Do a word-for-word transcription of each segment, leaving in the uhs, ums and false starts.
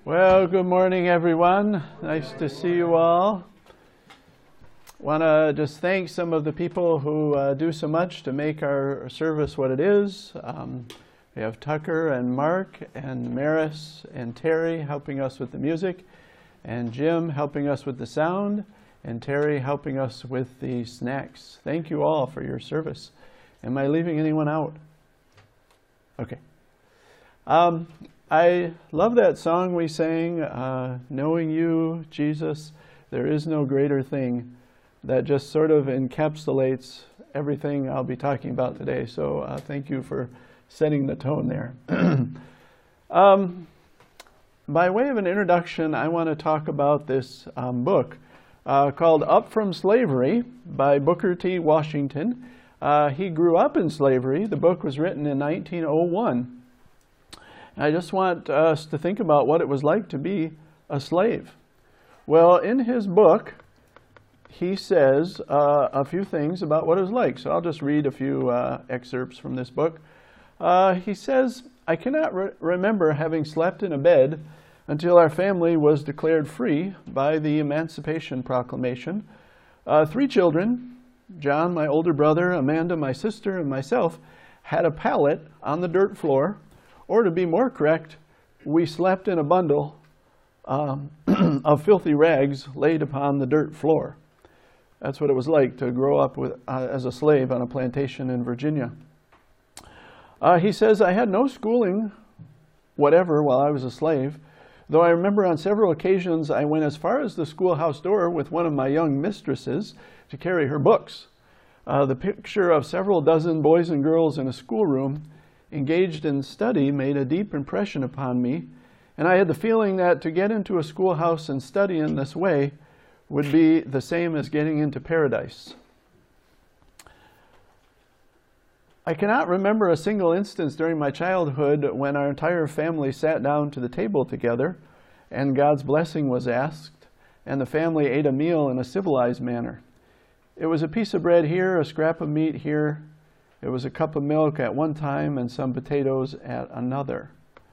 Well, good morning, everyone. Nice to see you all. Want to just thank some of the people who uh, do so much to make our service what it is. Um, we have Tucker and Mark and Maris and Terry helping us with the music, and Jim helping us with the sound, and Terry helping us with the snacks. Thank you all for your service. Am I leaving anyone out? Okay. Um, I love that song we sang, uh, Knowing You, Jesus, There Is No Greater Thing, that just sort of encapsulates everything I'll be talking about today. So uh, thank you for setting the tone there. um, by way of an introduction, I want to talk about this um, book uh, called Up From Slavery by Booker T. Washington. Uh, he grew up in slavery. The book was written in nineteen oh one. I just want us to think about what it was like to be a slave. Well, in his book, he says uh, a few things about what it was like. So I'll just read a few uh, excerpts from this book. Uh, he says, I cannot re- remember having slept in a bed until our family was declared free by the Emancipation Proclamation. Uh, three children, John, my older brother, Amanda, my sister, and myself, had a pallet on the dirt floor. Or to be more correct, we slept in a bundle um, of filthy rags laid upon the dirt floor. That's what it was like to grow up with, uh, as a slave on a plantation in Virginia. Uh, he says, I had no schooling whatever while I was a slave, though I remember on several occasions I went as far as the schoolhouse door with one of my young mistresses to carry her books. Uh, the picture of several dozen boys and girls in a schoolroom engaged in study made a deep impression upon me, and I had the feeling that to get into a schoolhouse and study in this way would be the same as getting into paradise. I cannot remember a single instance during my childhood when our entire family sat down to the table together and God's blessing was asked, and the family ate a meal in a civilized manner. It was a piece of bread here, a scrap of meat here. It was a cup of milk at one time and some potatoes at another.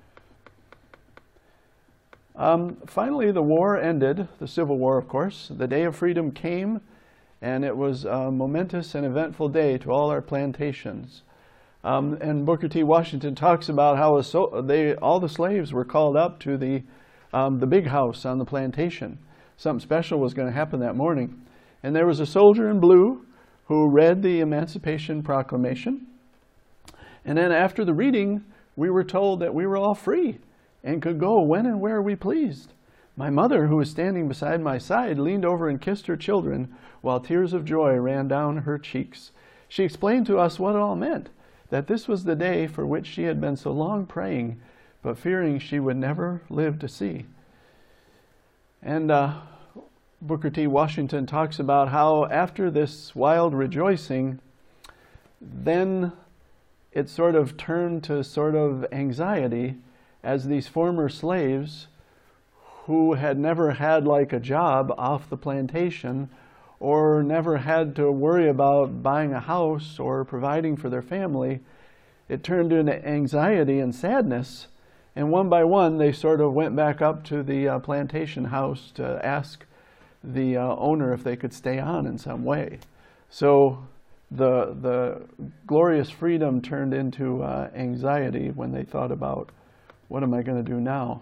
Um, finally, the war ended, the Civil War, of course. The day of freedom came, and it was a momentous and eventful day to all our plantations. Um, and Booker T. Washington talks about how a so, they, all the slaves were called up to the, um, the big house on the plantation. Something special was going to happen that morning. And there was a soldier in blue who read the Emancipation Proclamation. And then after the reading, we were told that we were all free and could go when and where we pleased. My mother, who was standing beside my side, leaned over and kissed her children while tears of joy ran down her cheeks. She explained to us what it all meant, that this was the day for which she had been so long praying, but fearing she would never live to see. And uh, Booker T. Washington talks about how after this wild rejoicing, then it sort of turned to sort of anxiety as these former slaves who had never had like a job off the plantation or never had to worry about buying a house or providing for their family, it turned into anxiety and sadness. And one by one, they sort of went back up to the uh, plantation house to ask the uh, owner if they could stay on in some way. So the the glorious freedom turned into uh, anxiety when they thought about, what am I going to do now?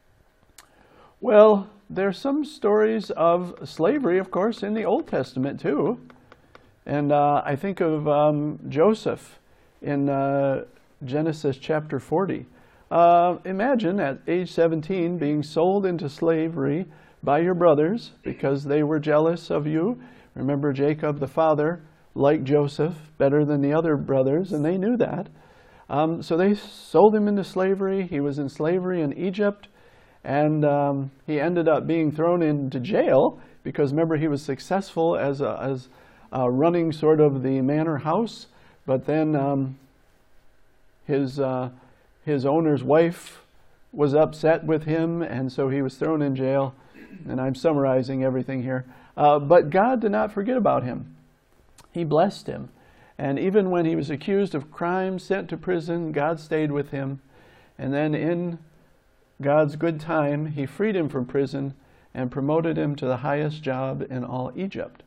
Well, there's some stories of slavery, of course, in the Old Testament too. And uh, I think of um, Joseph in uh, Genesis chapter forty. Uh, imagine at age seventeen being sold into slavery by your brothers because they were jealous of you. Remember, Jacob the father liked Joseph better than the other brothers, and they knew that. Um, so they sold him into slavery. He was in slavery in Egypt, and um, he ended up being thrown into jail because, remember, he was successful as, a, as uh, running sort of the manor house, but then um, his, uh, his owner's wife was upset with him, and so he was thrown in jail. And I'm summarizing everything here. Uh, but God did not forget about him. He blessed him. And even when he was accused of crime, sent to prison, God stayed with him. And then in God's good time, he freed him from prison and promoted him to the highest job in all Egypt.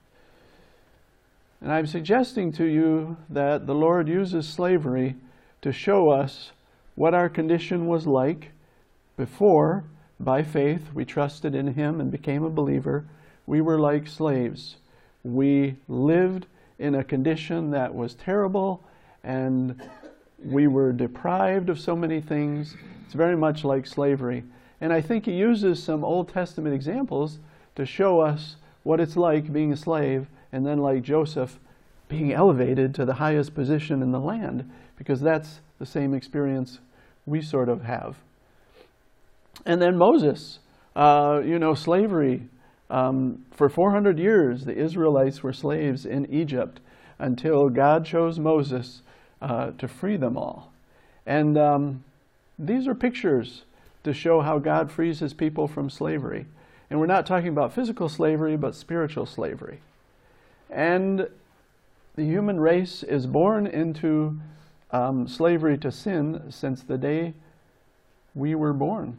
And I'm suggesting to you that the Lord uses slavery to show us what our condition was like before, by faith, we trusted in him and became a believer. We were like slaves. We lived in a condition that was terrible, and we were deprived of so many things. It's very much like slavery. And I think he uses some Old Testament examples to show us what it's like being a slave, and then like Joseph, being elevated to the highest position in the land, because that's the same experience we sort of have. And then Moses, uh, you know, slavery. Um, for four hundred years, the Israelites were slaves in Egypt until God chose Moses uh, to free them all. And um, these are pictures to show how God frees his people from slavery. And we're not talking about physical slavery, but spiritual slavery. And the human race is born into um, slavery to sin since the day we were born.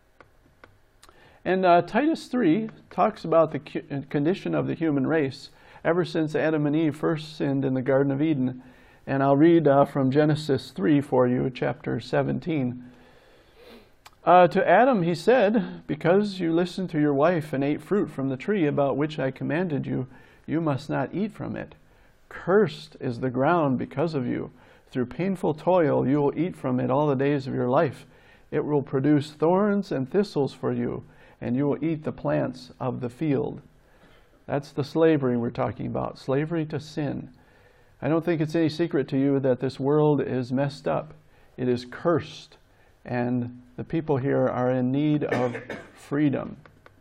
And uh, Titus three talks about the condition of the human race ever since Adam and Eve first sinned in the Garden of Eden. And I'll read uh, from Genesis three for you, chapter seventeen. Uh, to Adam he said, "Because you listened to your wife and ate fruit from the tree about which I commanded you, you must not eat from it. Cursed is the ground because of you. Through painful toil you will eat from it all the days of your life. It will produce thorns and thistles for you, and you will eat the plants of the field." That's the slavery we're talking about, slavery to sin. I don't think it's any secret to you that this world is messed up. It is cursed, and the people here are in need of freedom.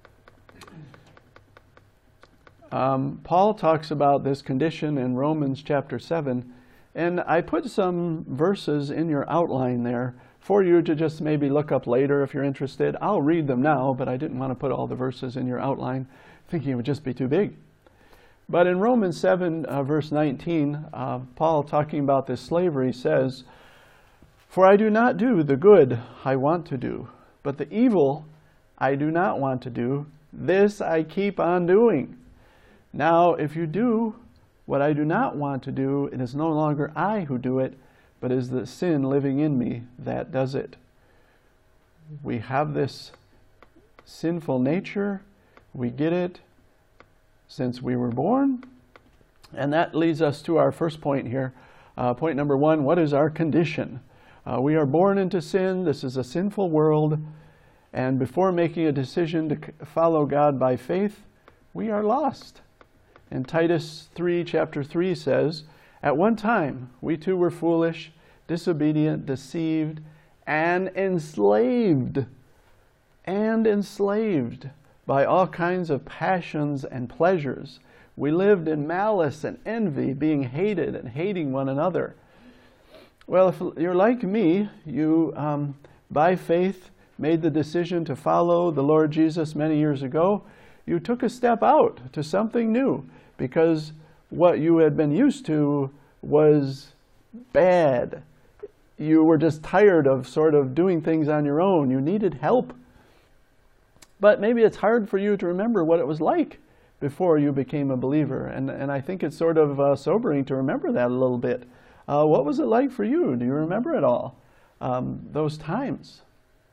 Um, Paul talks about this condition in Romans chapter seven, and I put some verses in your outline there for you to just maybe look up later if you're interested. I'll read them now, but I didn't want to put all the verses in your outline, thinking it would just be too big. But in Romans seven, uh, verse nineteen, uh, Paul, talking about this slavery, says, "For I do not do the good I want to do, but the evil I do not want to do, this I keep on doing. Now, if you do what I do not want to do, it is no longer I who do it, but is the sin living in me that does it." We have this sinful nature. We get it since we were born. And that leads us to our first point here. Uh, point number one, what is our condition? Uh, we are born into sin. This is a sinful world. And before making a decision to follow God by faith, we are lost. And Titus three, chapter three says, "At one time, we too were foolish, disobedient, deceived, and enslaved, and enslaved by all kinds of passions and pleasures. We lived in malice and envy, being hated and hating one another." Well, if you're like me, you, um, by faith, made the decision to follow the Lord Jesus many years ago. You took a step out to something new, because what you had been used to was bad. You were just tired of sort of doing things on your own. You needed help. But maybe it's hard for you to remember what it was like before you became a believer. And, and I think it's sort of uh, sobering to remember that a little bit. Uh, what was it like for you? Do you remember it all? Um, those times?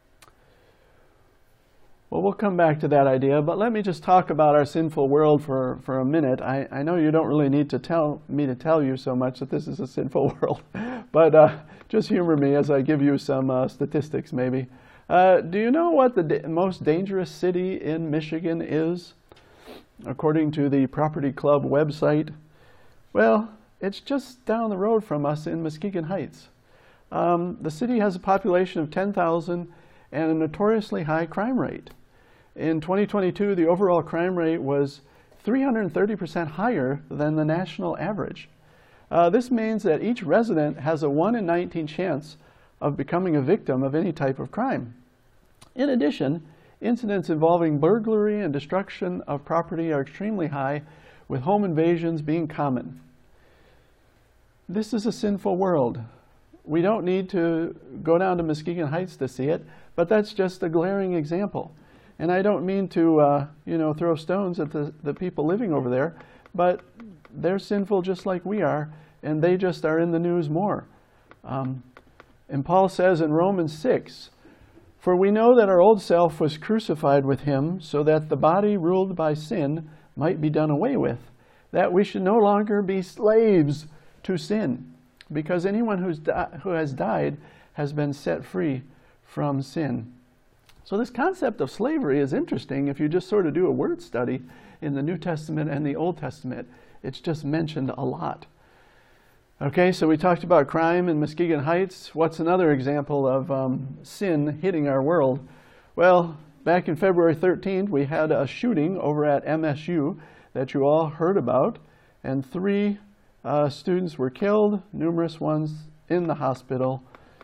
Well, we'll come back to that idea, but let me just talk about our sinful world for, for a minute. I, I know you don't really need to tell me to tell you so much that this is a sinful world, but uh, just humor me as I give you some uh, statistics maybe. Uh, do you know what the da- most dangerous city in Michigan is, according to the Property Club website? Well, it's just down the road from us in Muskegon Heights. Um, the city has a population of ten thousand and a notoriously high crime rate. In twenty twenty-two, the overall crime rate was three hundred thirty percent higher than the national average. Uh, this means that each resident has a one in nineteen chance of becoming a victim of any type of crime. In addition, incidents involving burglary and destruction of property are extremely high, with home invasions being common. This is a sinful world. we don't need to go down to Muskegon Heights to see it, but that's just a glaring example. And I don't mean to, uh, you know, throw stones at the, the people living over there, but they're sinful just like we are, and they just are in the news more. Um, and Paul says in Romans six, "For we know that our old self was crucified with him, so that the body ruled by sin might be done away with, that we should no longer be slaves to sin, because anyone who's di- who has died has been set free from sin." So this concept of slavery is interesting if you just sort of do a word study in the New Testament and the Old Testament. It's just mentioned a lot. Okay, so we talked about crime in Muskegon Heights. What's another example of um, sin hitting our world? Well, back in February thirteenth, we had a shooting over at M S U that you all heard about, and three uh, students were killed, numerous ones in the hospital.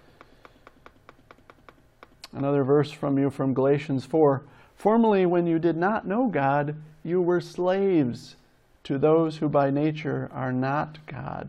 Another verse from you from Galatians four. "Formerly, when you did not know God, you were slaves to those who by nature are not God."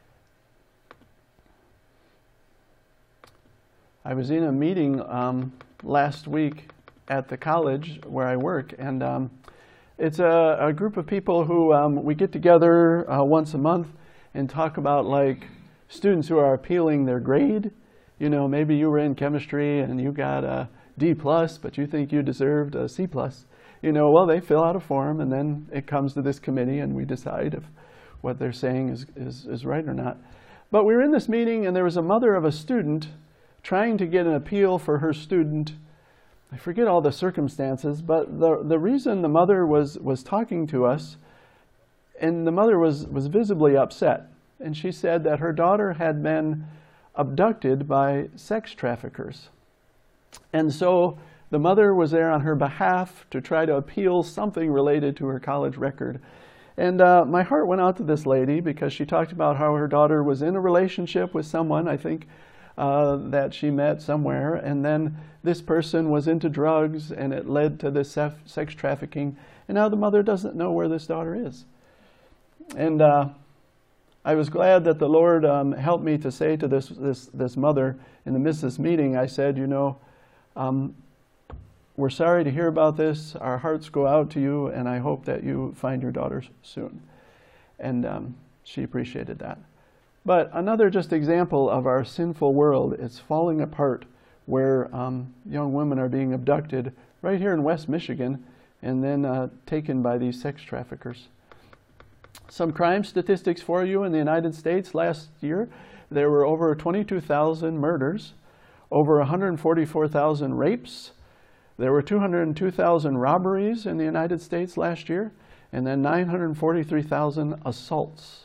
I was in a meeting um, last week at the college where I work, and um, it's a, a group of people who um, we get together uh, once a month and talk about like students who are appealing their grade. You know, maybe you were in chemistry and you got a D plus, but you think you deserved a C plus. You know, well, they fill out a form and then it comes to this committee and we decide if what they're saying is, is, is right or not. But we were in this meeting and there was a mother of a student trying to get an appeal for her student. I forget all the circumstances, but the, the reason the mother was, was talking to us, and the mother was, was visibly upset. And she said that her daughter had been abducted by sex traffickers. And so the mother was there on her behalf to try to appeal something related to her college record. And uh, my heart went out to this lady because she talked about how her daughter was in a relationship with someone, I think, uh, that she met somewhere. And then this person was into drugs and it led to this sex trafficking. And now the mother doesn't know where this daughter is. And uh, I was glad that the Lord um, helped me to say to this, this, this mother in the midst of this meeting, I said, you know, um, we're sorry to hear about this. Our hearts go out to you, and I hope that you find your daughter soon. And um, she appreciated that. But another just example of our sinful world is falling apart, where um, young women are being abducted right here in West Michigan and then uh, taken by these sex traffickers. Some crime statistics for you in the United States last year. There were over twenty-two thousand murders, over one hundred forty-four thousand rapes. There were two hundred two thousand robberies in the United States last year, and then nine hundred forty-three thousand assaults.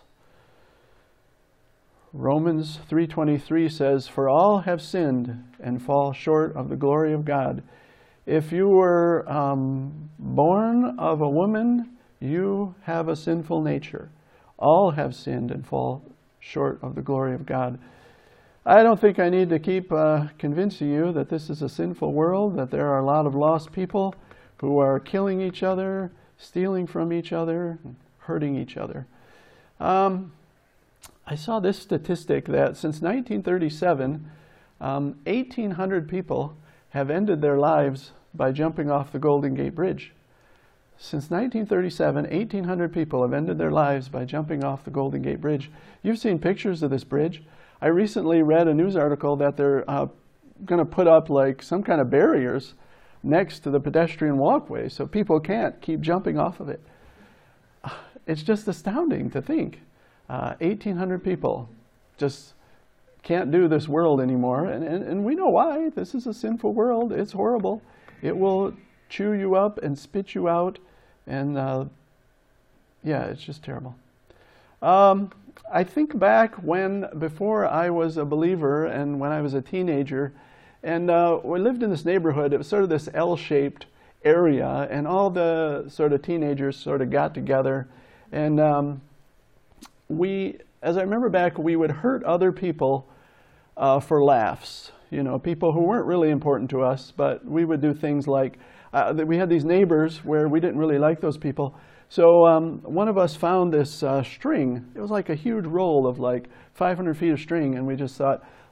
Romans three twenty-three says, "For all have sinned and fall short of the glory of God." If you were um, born of a woman, you have a sinful nature. All have sinned and fall short of the glory of God. I don't think I need to keep uh, convincing you that this is a sinful world, that there are a lot of lost people who are killing each other, stealing from each other, hurting each other. Um, I saw this statistic that since nineteen thirty-seven, um, eighteen hundred people have ended their lives by jumping off the Golden Gate Bridge. Since nineteen thirty-seven, eighteen hundred people have ended their lives by jumping off the Golden Gate Bridge. You've seen pictures of this bridge. I recently read a news article that they're uh, going to put up like some kind of barriers next to the pedestrian walkway so people can't keep jumping off of it. It's just astounding to think. Uh, eighteen hundred people just can't do this world anymore. And, and, and we know why. This is a sinful world. It's horrible. It will chew you up and spit you out. And uh, yeah, it's just terrible. Um, I think back when, before I was a believer and when I was a teenager, and uh, we lived in this neighborhood. It was sort of this L-shaped area, and all the sort of teenagers sort of got together. And um, we, as I remember back, we would hurt other people uh, for laughs. You know, people who weren't really important to us, but we would do things like, uh, we had these neighbors where we didn't really like those people. So um, one of us found this uh, string. It was like a huge roll of like five hundred feet of string, and we just thought,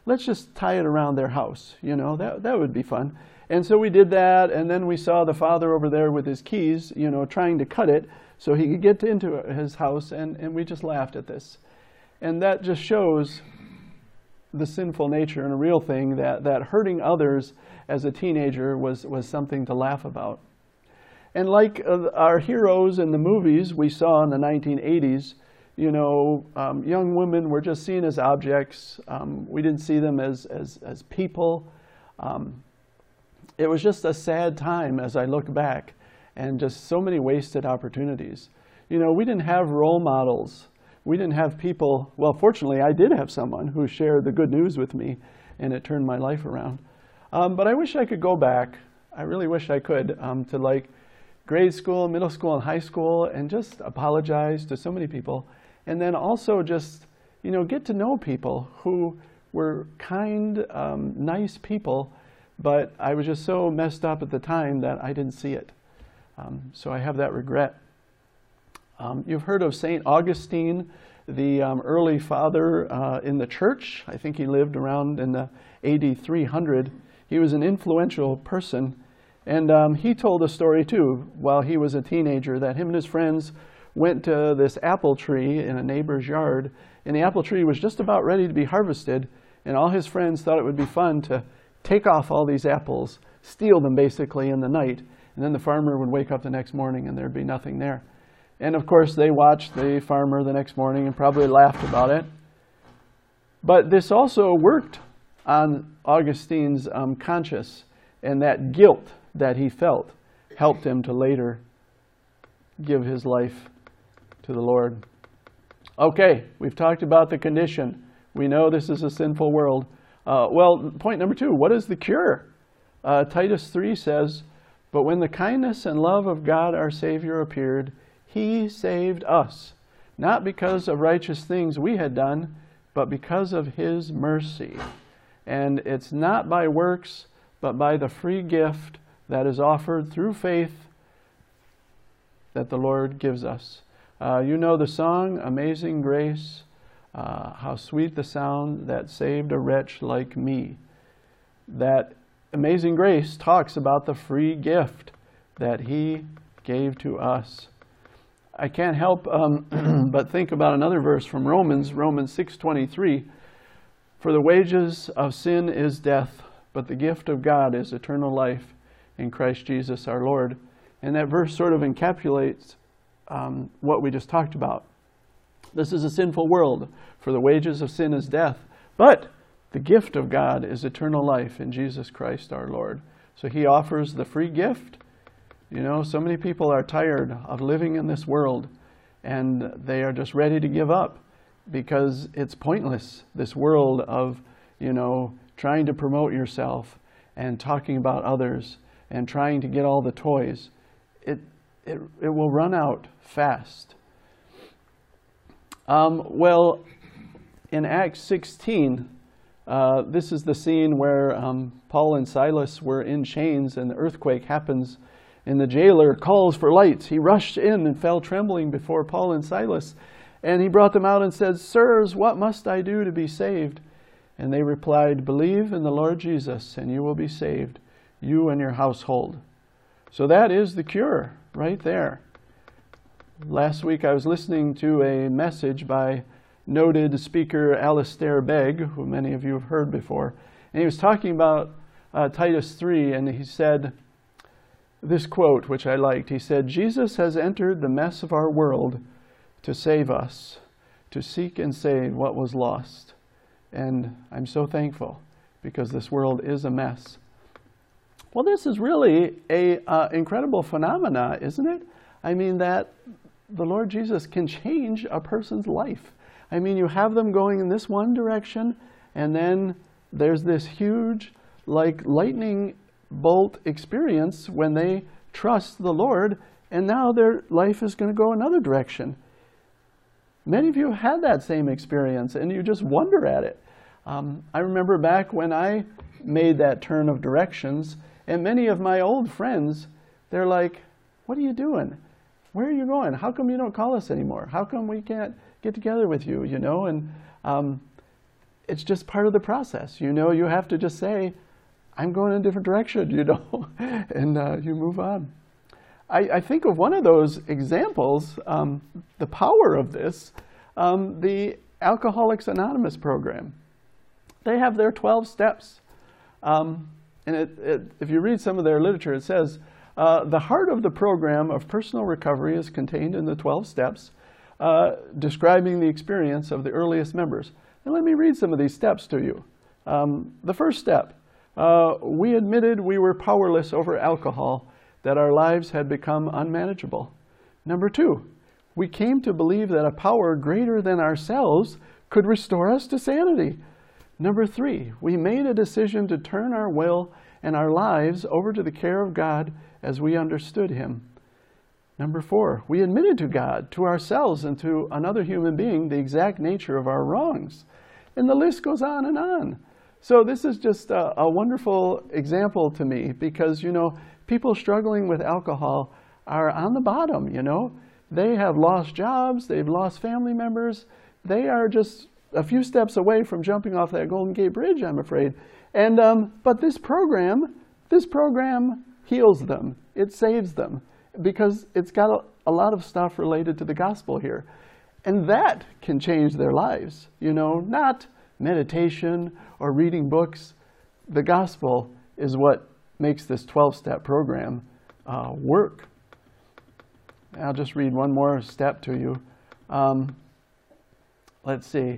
let's just tie it around their house. You know, that, that would be fun. And so we did that, and then we saw the father over there with his keys, you know, trying to cut it so he could get into his house, and, and we just laughed at this. And that just shows the sinful nature and a real thing, that, that hurting others as a teenager was, was something to laugh about. And like uh, our heroes in the movies we saw in the nineteen eighties, you know, um, young women were just seen as objects. Um, we didn't see them as, as, as people. Um, it was just a sad time as I look back, and just so many wasted opportunities. You know, we didn't have role models. We didn't have people, well, fortunately, I did have someone who shared the good news with me, and it turned my life around. Um, but I wish I could go back. I really wish I could, um, to like grade school, middle school, and high school, and just apologize to so many people. And then also just, you know, get to know people who were kind, um, nice people, but I was just so messed up at the time that I didn't see it. Um, so I have that regret. Um, you've heard of Saint Augustine, the um, early father uh, in the church. I think he lived around in the A D three hundred. He was an influential person, and um, he told a story too while he was a teenager, that him and his friends went to this apple tree in a neighbor's yard, and the apple tree was just about ready to be harvested, and all his friends thought it would be fun to take off all these apples, steal them basically in the night, and then the farmer would wake up the next morning and there'd be nothing there. And of course they watched the farmer the next morning and probably laughed about it. But this also worked on Augustine's um, conscience, and that guilt that he felt helped him to later give his life to the Lord. Okay, we've talked about the condition. We know this is a sinful world. Uh, well, point number two, what is the cure? Uh, Titus three says, "But when the kindness and love of God our Savior appeared, He saved us, not because of righteous things we had done, but because of His mercy. And it's not by works, but by the free gift that is offered through faith that the Lord gives us." Uh, you know the song, "Amazing Grace, uh, how sweet the sound that saved a wretch like me." That Amazing Grace talks about the free gift that He gave to us. I can't help um, but think about another verse from Romans, Romans six twenty-three. "For the wages of sin is death, but the gift of God is eternal life in Christ Jesus our Lord." And that verse sort of encapsulates um, what we just talked about. This is a sinful world. For the wages of sin is death, but the gift of God is eternal life in Jesus Christ our Lord. So He offers the free gift. You know, so many people are tired of living in this world, and they are just ready to give up because it's pointless, this world of, you know, trying to promote yourself and talking about others and trying to get all the toys. It, it, it will run out fast. Um, well, in Acts sixteen, uh, this is the scene where um, Paul and Silas were in chains and the earthquake happens, and the jailer calls for lights. He rushed in and fell trembling before Paul and Silas, and he brought them out and said, "Sirs, what must I do to be saved?" And they replied, "Believe in the Lord Jesus, and you will be saved, you and your household." So that is the cure right there. Last week I was listening to a message by noted speaker Alistair Begg, who many of you have heard before, and he was talking about uh, Titus three, and he said this quote, which I liked. He said, "Jesus has entered the mess of our world to save us, to seek and save what was lost." And I'm so thankful, because this world is a mess. Well, this is really a uh, incredible phenomena, isn't it? I mean, that the Lord Jesus can change a person's life. I mean, you have them going in this one direction, and then there's this huge, like, lightning bolt experience when they trust the Lord, and now their life is going to go another direction. Many of you have had that same experience, and you just wonder at it. Um, I remember back when I made that turn of directions, and many of my old friends, they're like, "What are you doing? Where are you going? How come you don't call us anymore? How come we can't get together with you?" You know, and um, it's just part of the process. You know, you have to just say, I'm going in a different direction, you know, and uh, you move on. I, I think of one of those examples, um, the power of this, um, the Alcoholics Anonymous program. They have their twelve steps. Um, and it, it, if you read some of their literature, it says, uh, the heart of the program of personal recovery is contained in the twelve steps, uh, describing the experience of the earliest members. And let me read some of these steps to you. Um, the first step, uh, we admitted we were powerless over alcohol, that our lives had become unmanageable. Number two, we came to believe that a power greater than ourselves could restore us to sanity. Number three, we made a decision to turn our will and our lives over to the care of God as we understood Him. Number four, we admitted to God, to ourselves, and to another human being the exact nature of our wrongs. And the list goes on and on. So this is just a, a wonderful example to me because, you know, people struggling with alcohol are on the bottom, you know. They have lost jobs, they've lost family members. They are just a few steps away from jumping off that Golden Gate Bridge, I'm afraid. And um, but this program, this program heals them. It saves them because it's got a, a lot of stuff related to the gospel here. And that can change their lives, you know, not meditation or reading books. The gospel is what makes this twelve-step program uh, work. I'll just read one more step to you. Um, let's see.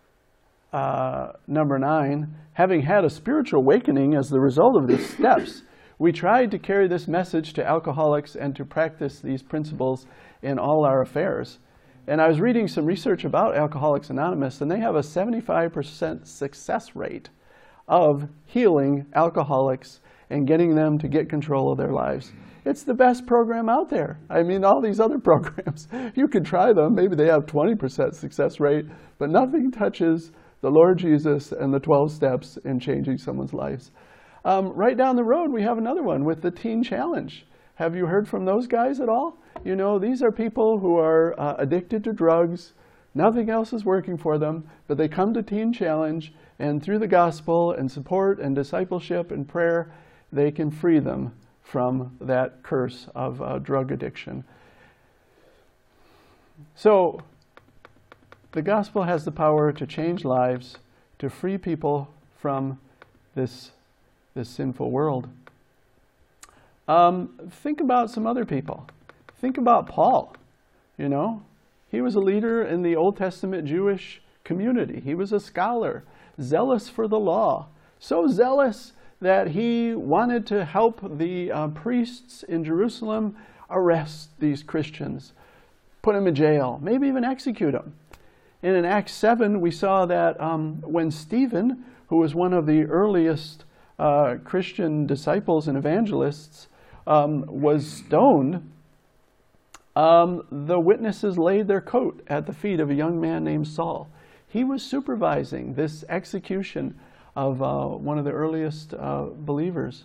Uh, number nine, having had a spiritual awakening as the result of these steps, we tried to carry this message to alcoholics and to practice these principles in all our affairs. And I was reading some research about Alcoholics Anonymous, and they have a seventy-five percent success rate of healing alcoholics and getting them to get control of their lives. It's the best program out there. I mean, all these other programs, you could try them. Maybe they have twenty percent success rate, but nothing touches the Lord Jesus and the twelve steps in changing someone's lives. Um, right down the road, we have another one with the Teen Challenge. Have you heard from those guys at all? You know, these are people who are uh, addicted to drugs. Nothing else is working for them, but they come to Teen Challenge, and through the gospel and support and discipleship and prayer, they can free them from that curse of uh, drug addiction. So, the gospel has the power to change lives, to free people from this, this sinful world. Um, think about some other people. Think about Paul. You know, he was a leader in the Old Testament Jewish community. He was a scholar, zealous for the law. So zealous that he wanted to help the uh, priests in Jerusalem arrest these Christians, put them in jail, maybe even execute them. And in Acts seven, we saw that um, when Stephen, who was one of the earliest uh, Christian disciples and evangelists, um, was stoned, um, the witnesses laid their coat at the feet of a young man named Saul. He was supervising this execution of uh, one of the earliest uh, believers.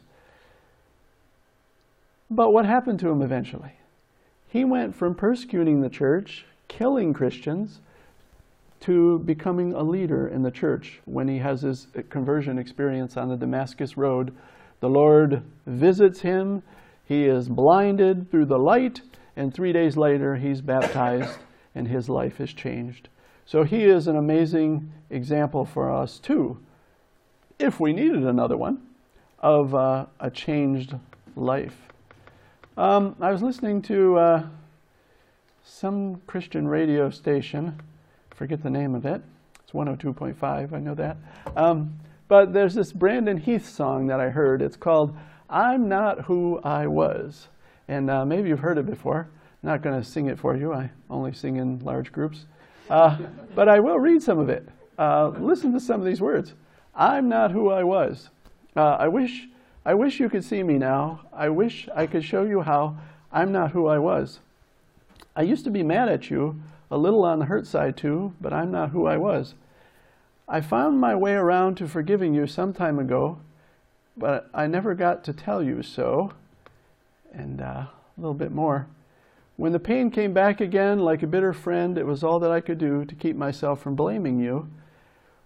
But what happened to him eventually? He went from persecuting the church, killing Christians, to becoming a leader in the church. When he has his conversion experience on the Damascus Road, the Lord visits him, he is blinded through the light, and three days later he's baptized and his life is changed. So he is an amazing example for us too, if we needed another one, of uh, a changed life. Um, I was listening to uh, some Christian radio station, forget the name of it. It's one oh two point five, I know that. Um, but there's this Brandon Heath song that I heard. It's called I'm Not Who I Was. And uh, maybe you've heard it before. I'm not going to sing it for you. I only sing in large groups. Uh, but I will read some of it. Uh, listen to some of these words. I'm not who I was. Uh, I wish, I wish you could see me now. I wish I could show you how I'm not who I was. I used to be mad at you, a little on the hurt side too, but I'm not who I was. I found my way around to forgiving you some time ago, but I never got to tell you so. And uh, a little bit more. When the pain came back again like a bitter friend, it was all that I could do to keep myself from blaming you.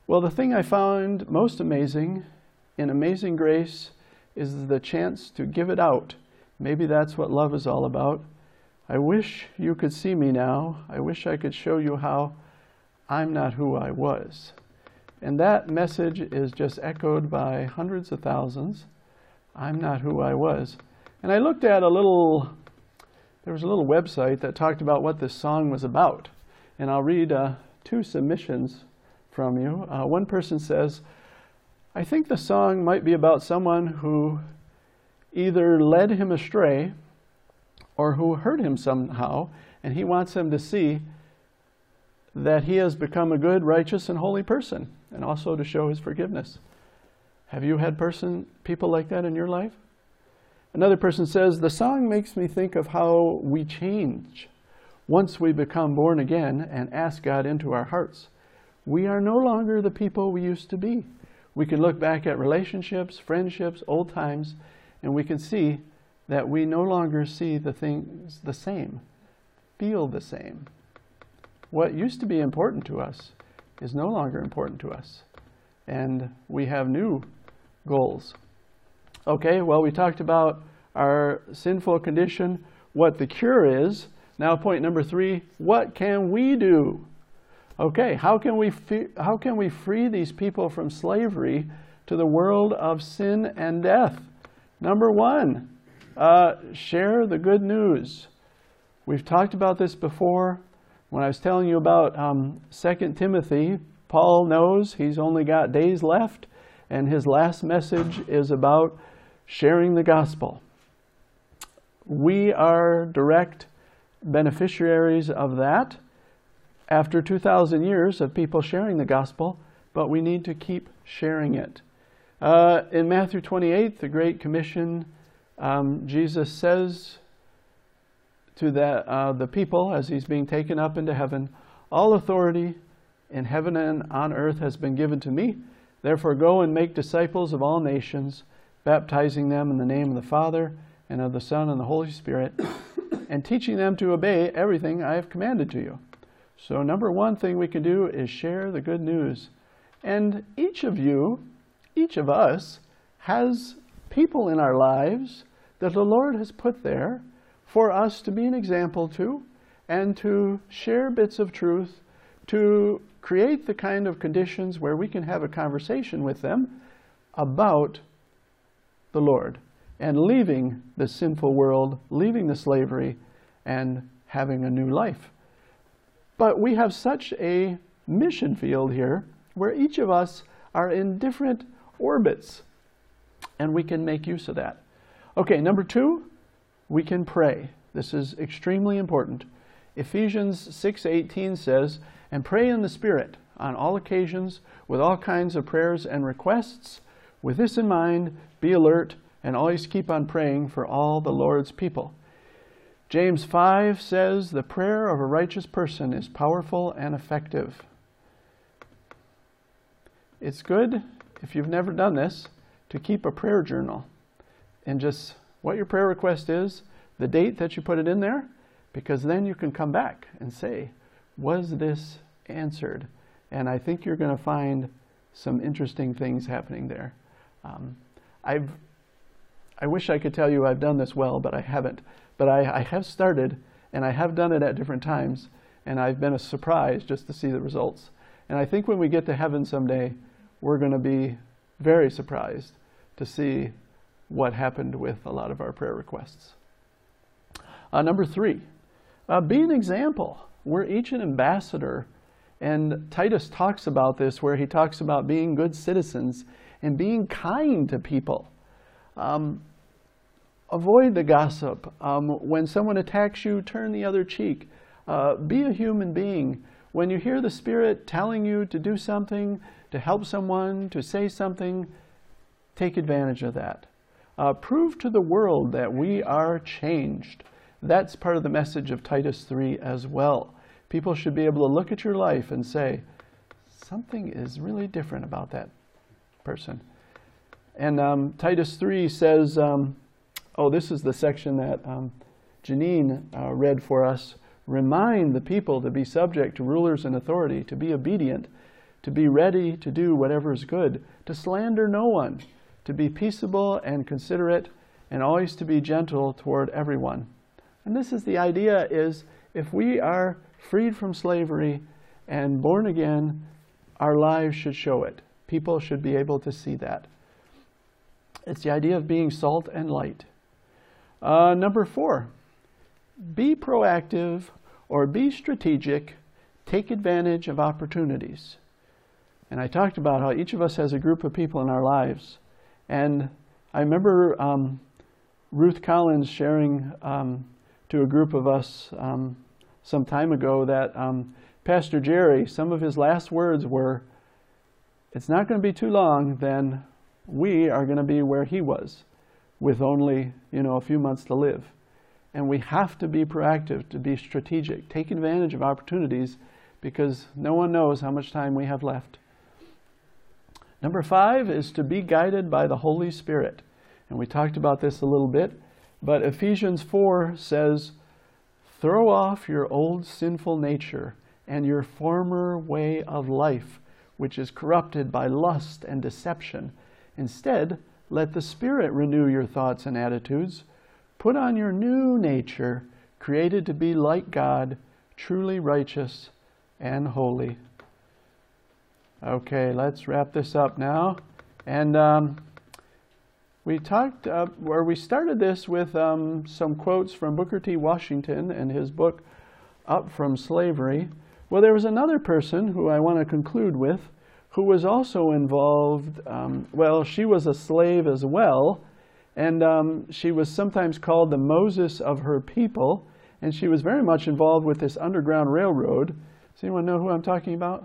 Well, the thing I found most amazing in Amazing Grace is the chance to give it out. Maybe that's what love is all about. I wish you could see me now. I wish I could show you how I'm not who I was. And that message is just echoed by hundreds of thousands. I'm not who I was. And I looked at a little, there was a little website that talked about what this song was about. And I'll read uh, two submissions from you. Uh, one person says, I think the song might be about someone who either led him astray or who hurt him somehow, and he wants him to see that he has become a good, righteous, and holy person, and also to show his forgiveness. Have you had person, people like that in your life? Another person says, the song makes me think of how we change once we become born again and ask God into our hearts. We are no longer the people we used to be. We can look back at relationships, friendships, old times, and we can see that we no longer see the things the same, feel the same. What used to be important to us is no longer important to us, and we have new goals. Okay, well, we talked about our sinful condition, what the cure is. Now, point number three, what can we do? Okay, how can we fe- how can we free these people from slavery to the world of sin and death? Number one, uh, share the good news. We've talked about this before. When I was telling you about um, Second Timothy, Paul knows he's only got days left, and his last message is about sharing the gospel. We are direct beneficiaries of that after two thousand years of people sharing the gospel, but we need to keep sharing it. Uh, in Matthew twenty-eight, the Great Commission, um, Jesus says to the, uh, the people as he's being taken up into heaven, all authority in heaven and on earth has been given to me. Therefore go and make disciples of all nations, baptizing them in the name of the Father and of the Son and the Holy Spirit, and teaching them to obey everything I have commanded to you. So number one thing we can do is share the good news. And each of you, each of us, has people in our lives that the Lord has put there for us to be an example to, and to share bits of truth, to create the kind of conditions where we can have a conversation with them about the Lord, and leaving the sinful world, leaving the slavery, and having a new life. But we have such a mission field here where each of us are in different orbits, and we can make use of that. Okay, number two, we can pray. This is extremely important. Ephesians six eighteen says, and pray in the Spirit on all occasions with all kinds of prayers and requests. With this in mind, be alert and always keep on praying for all the Lord's people. James five says, the prayer of a righteous person is powerful and effective. It's good, if you've never done this, to keep a prayer journal and just what your prayer request is, the date that you put it in there, because then you can come back and say, was this answered? And I think you're going to find some interesting things happening there. Um, I've, I wish I could tell you I've done this well, but I haven't. But I, I have started, and I have done it at different times, and I've been a surprise just to see the results. And I think when we get to heaven someday, we're going to be very surprised to see what happened with a lot of our prayer requests. Uh, number three, uh, be an example. We're each an ambassador, and Titus talks about this, where he talks about being good citizens and being kind to people. Um, avoid the gossip. Um, when someone attacks you, turn the other cheek. Uh, be a human being. When you hear the Spirit telling you to do something, to help someone, to say something, take advantage of that. Uh, prove to the world that we are changed. That's part of the message of Titus three as well. People should be able to look at your life and say, something is really different about that person. And um, Titus three says, um, oh, this is the section that um, Janine uh, read for us. Remind the people to be subject to rulers and authority, to be obedient, to be ready to do whatever is good, to slander no one, to be peaceable and considerate, and always to be gentle toward everyone. And this is the idea, is if we are freed from slavery and born again, our lives should show it. People should be able to see that. It's the idea of being salt and light. Uh, number four, be proactive or be strategic. Take advantage of opportunities. And I talked about how each of us has a group of people in our lives. And I remember um, Ruth Collins sharing um, to a group of us um, some time ago that um, Pastor Jerry, some of his last words were, it's not going to be too long, then we are going to be where he was, with only, you know, a few months to live. And we have to be proactive, to be strategic, take advantage of opportunities, because no one knows how much time we have left. Number five is to be guided by the Holy Spirit. And we talked about this a little bit, but Ephesians four says, throw off your old sinful nature and your former way of life, which is corrupted by lust and deception. Instead, let the Spirit renew your thoughts and attitudes. Put on your new nature, created to be like God, truly righteous and holy. Okay, let's wrap this up now. And um, we talked, uh, where we started this with um, some quotes from Booker T. Washington and his book, Up from Slavery. Well, there was another person who I want to conclude with, who was also involved, um, well, she was a slave as well, and um, she was sometimes called the Moses of her people, and she was very much involved with this Underground Railroad. Does anyone know who I'm talking about?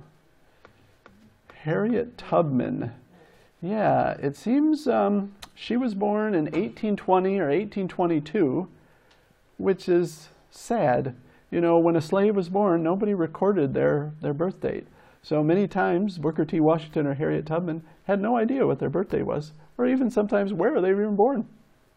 Harriet Tubman. Yeah, it seems um, she was born in eighteen twenty or eighteen twenty-two, which is sad. You know, when a slave was born, nobody recorded their, their birth date. So many times, Booker T. Washington or Harriet Tubman had no idea what their birthday was, or even sometimes where they were even born.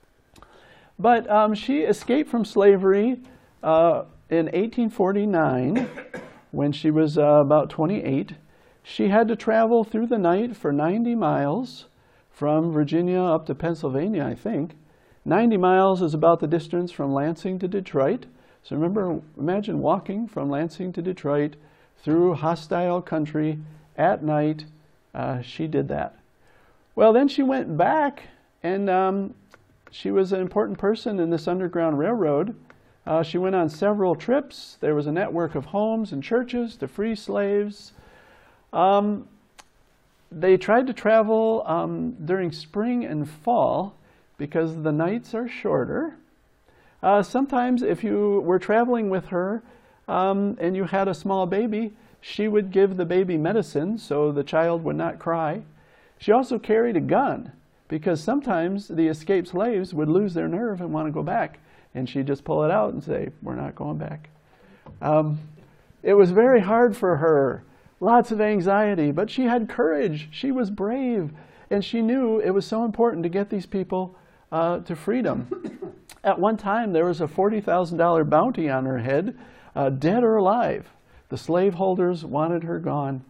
But um, she escaped from slavery uh, in eighteen forty-nine, when she was uh, about twenty-eight. She had to travel through the night for ninety miles from Virginia up to Pennsylvania, I think. ninety miles is about the distance from Lansing to Detroit. So remember, imagine walking from Lansing to Detroit through hostile country at night. Uh, she did that. Well, then she went back, and um, she was an important person in this Underground Railroad. Uh, she went on several trips. There was a network of homes and churches to free slaves. Um, they tried to travel um, during spring and fall because the nights are shorter. Uh, sometimes if you were traveling with her um, and you had a small baby, she would give the baby medicine so the child would not cry. She also carried a gun because sometimes the escaped slaves would lose their nerve and want to go back, and she'd just pull it out and say, we're not going back. Um, it was very hard for her. Lots of anxiety, but she had courage. She was brave, and she knew it was so important to get these people uh, to freedom. At one time, there was a forty thousand dollar bounty on her head, uh, dead or alive. The slaveholders wanted her gone.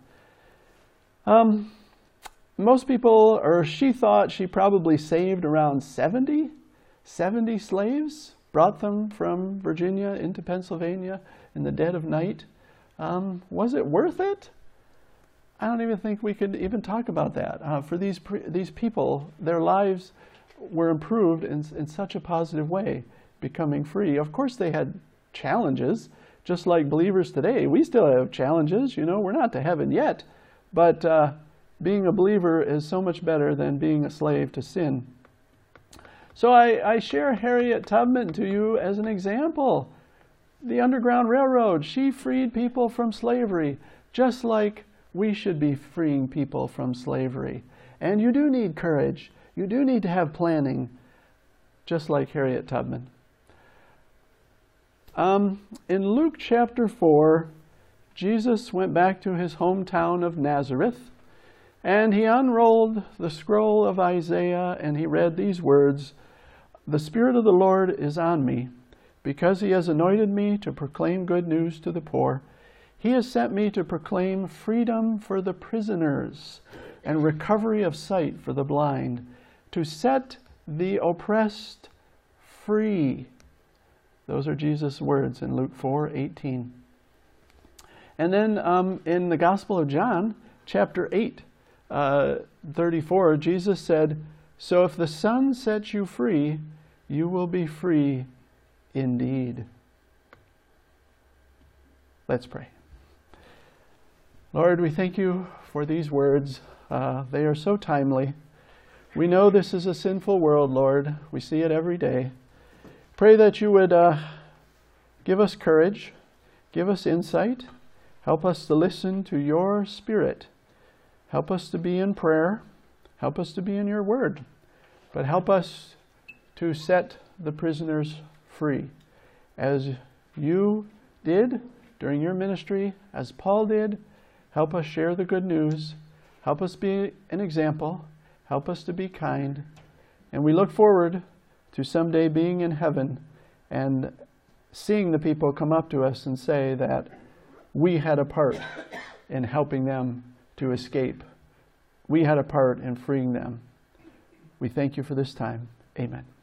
Um, most people, or she thought she probably saved around seventy, seventy slaves, brought them from Virginia into Pennsylvania in the dead of night. Um, was it worth it? I don't even think we could even talk about that. Uh, for these pre these people, their lives were improved in, in such a positive way, becoming free. Of course, they had challenges, just like believers today. We still have challenges, you know, we're not to heaven yet, but uh, being a believer is so much better than being a slave to sin. So I, I share Harriet Tubman to you as an example. The Underground Railroad, she freed people from slavery, just like we should be freeing people from slavery. And you do need courage. You do need to have planning, just like Harriet Tubman. Um, in Luke chapter four, Jesus went back to his hometown of Nazareth, and he unrolled the scroll of Isaiah, and he read these words, "The Spirit of the Lord is on me, because he has anointed me to proclaim good news to the poor. He has sent me to proclaim freedom for the prisoners and recovery of sight for the blind, to set the oppressed free. Those are Jesus' words in Luke four eighteen. And then um, in the Gospel of John, chapter eight, uh, thirty-four, Jesus said, "So if the Son sets you free, you will be free indeed." Let's pray. Lord, we thank you for these words. Uh, they are so timely. We know this is a sinful world, Lord. We see it every day. Pray that you would uh, give us courage, give us insight, help us to listen to your Spirit. Help us to be in prayer. Help us to be in your word. But help us to set the prisoners free, as you did during your ministry, as Paul did. Help us share the good news. Help us be an example. Help us to be kind. And we look forward to someday being in heaven and seeing the people come up to us and say that we had a part in helping them to escape. We had a part in freeing them. We thank you for this time. Amen.